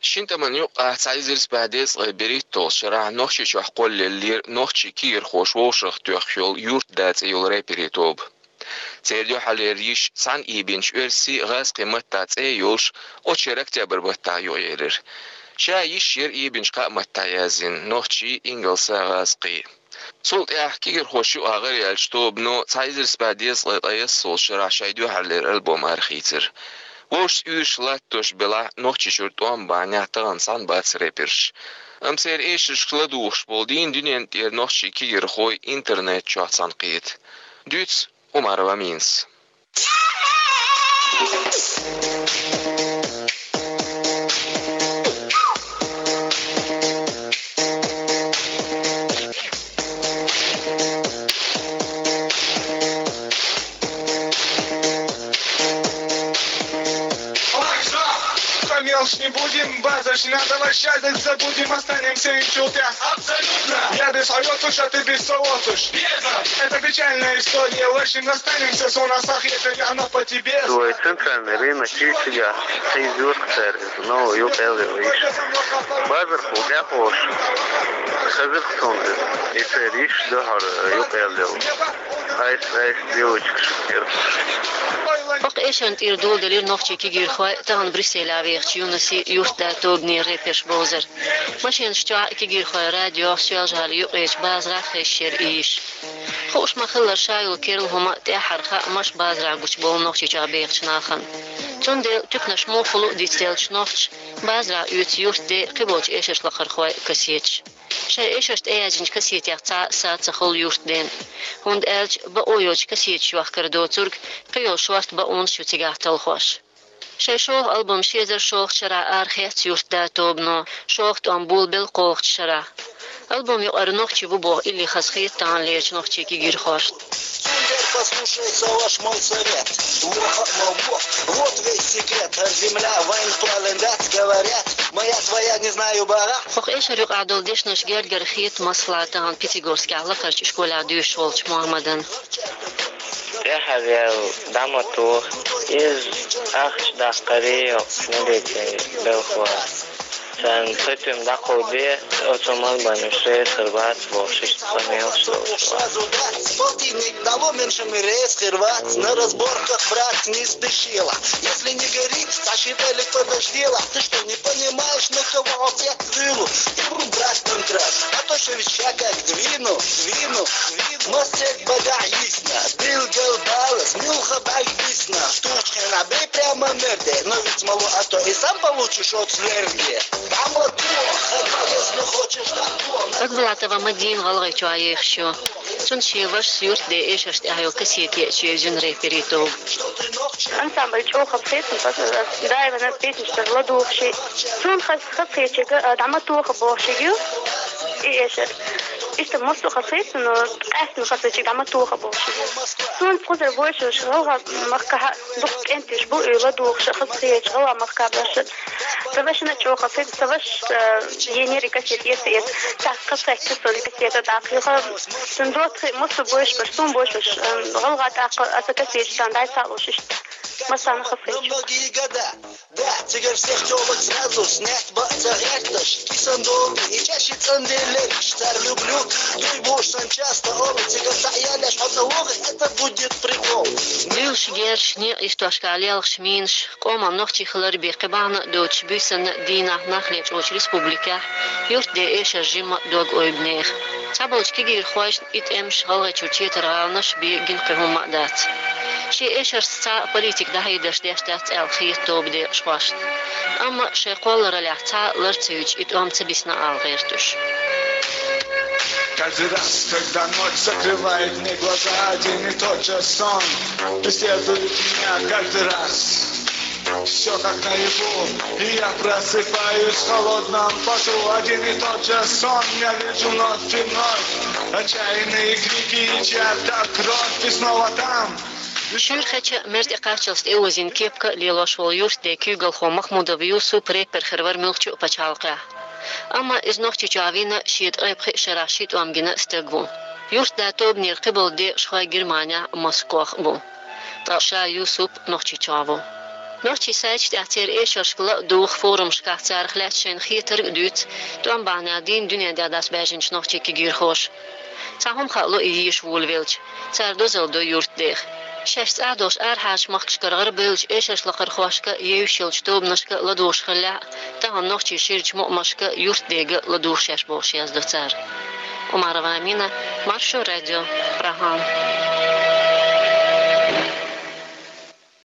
شنت من يقع تعيزرس بعديس بريتو شرع نوخشي شو حقول اللي نوخشي كير خوش ووشخ تيوخيول يورت دات ايول ريبريتوب تيرديو حالي ريش سان ايبينش ارسي غاز قيمت دات ايولش او تشيرك تابر بطا يويرر شا يشير ايبينش قامت تايازين نوخشي انجلسا غاز قي سولت احكي خوشو اغير يالشتوب نو تعيزرس بعديس لطايس سول شرع شايديو حالي الالبوم ارخيتر وش يوش لاتوش بلا نوخشي شرطوان بانيا تغن سان باتس ريبرش امسير ايش شكلدوش بولدين دنيا تير نوخشي كير خوي انترنت شوات سان قيت دوتس وماروا مينس Не будем базочно, давай счастье забудем, останемся и чутя. Абсолютно. Я без уж, а ты без уж. Это печальная история, очень останемся с у нас ахета, она по тебе. Твой центральный рынок себя соизюрк сервис, но юпелы выш. Базар путя хош. Хазыр сонды. И сериш дохар юпелы. Айс девочек шкер. وق إيشان تيردول دليل نوختي كيجير خوا تهان بريسيل عويخ يونسي يوستا توبني ريبش بوزر ماشين شتوع كيجير خوا راديو سيال جالي يقيش بازرع خيشير إيش خوش ما خلر شايل كيرل هما تأحر خا مش بازرع قوش بول نوختي جابيخ شناخن تون ديل تكنش مو خلو ديتيل شنوختش بازرع يوت دي قبوش إيشش لخر خوا كسيتش شيء إيششت أيجنج كسيت يقطع ساعة خل يورت دين هند ألج بأويوج كسيت شوخ كردو ترك قيل شوارت بأون شو تجاهت الخوش شيء شوخ ألبوم شيزر شوخ شرع آرخيت يورت داتوبنو شوخ تأمبول بالقوخ شرع ألبوم يقر نوختي ببوغ اللي خسخيت تان ليش نوختي كيجير خوش Послушайся ваш мой совет. Вот весь секрет. Земля, войн, плалендат, говорят. Моя твоя, не знаю, бара. فوق إيش ريق عدول ديش نش جرجر خيط مصلحة عن بيتيغورسكي على خرج إشكولا دوش ولش محمدن. يا حبيبي دامتو إز أخش دقريو نبيتي بالخوا. Sen tütüm da koydu, otomal banyosu Хрват больше становился. Полтинник того меньше мирец Хрват на разборках брат не спешила. Если не горит, значит элек подождила. Ты что, не понимаешь, на кого ответ крылу? Брат контракт, а то что веща как двину. Мостик бада ясно, бил голбалас, милха бальбисна. Штучка набей прямо мерде, но ведь мало, а то и сам получишь от сверхи. أقبلت مدين غلغي شوية خشوا شن شيء وش سيرت ده إيش أشتهيو كسيتي شيء جنري بريتو أنت بتشوف خبصيت بس دائما نبيت نشتغل دوخ شيء شون خبصيت شيء دعمتو خبوخ شيء إيش إيش مصر خبصيت إنه أحسن خبصيت شيء دعمتو خبوخ شيء شون قدر بوش شغلها مخها دق أنت شبو يلدوخ خبصيت شغلها مخها بس سواش نشوف خبصيت سواش ينيري كسيت يسير تاع قصة كسر كسيت داخل صندوق مصر بوش برسوم بوش غلغة تاع أسكسيت كان داي سالوش مثلا خفيت Да, теперь всех телок сразу снять баться гекташ. Кисандоги и чаще цанделек. Штар люблю, дуй бушан часто олы. Теперь саяляш от налога, это будет прикол. Дюш герш не иштошкалел шминш. Кома нохчи хлэр бекебана доч бюсен дина нахлеч оч республика. Юрт де эша жима дог ойбнех. Цабалч кигир хваш ит эмш халга чучет равнаш би гинкахум мадат. شيء إيش الساعة بوليتيك ده هيدش ده اشتات الخيط توبدي شواش أما شيء قول رلعتا لرتيج إتوام تبيسنا على غيرتوش Каждый раз, когда ночь закрывает мне глаза, один и тот же сон преследует меня каждый раз. Все как наяву, и я просыпаюсь в холодном поту. Один и тот же сон я вижу вновь и вновь. Отчаянные крики и чья-то кровь, и снова там. شور خچ مرد قاچلست اوزین کیپک لیلاش ولیوس دکیگل خو محمود ویوسو پریپر خرور ملچو پچالقه اما از نوختی جاوینا شید قیب خش راشید و امگنا استگو یوس داتوب نیر قبل دی شخای گرمانیا مسکوخ بو تاشا یوسف نوختی چاو Nochtje seicht at eescherskla doog forum schachtzar gletschen gieter duut, dan bana din dunia das bejens nochtje kigir hoş. Sahum xalo iyiş vulvelç, tsar dozel do yurt deg. Şeсть adoş haş maxkşkargar bölç eescherslakar xoşka yevşilç dobnaşka ladoş xalla, dan nochtje şirç mo'maşka yurt dege ladoş şeş boş yazdı tsar. Umarova Amina, Маршо радио, Праган.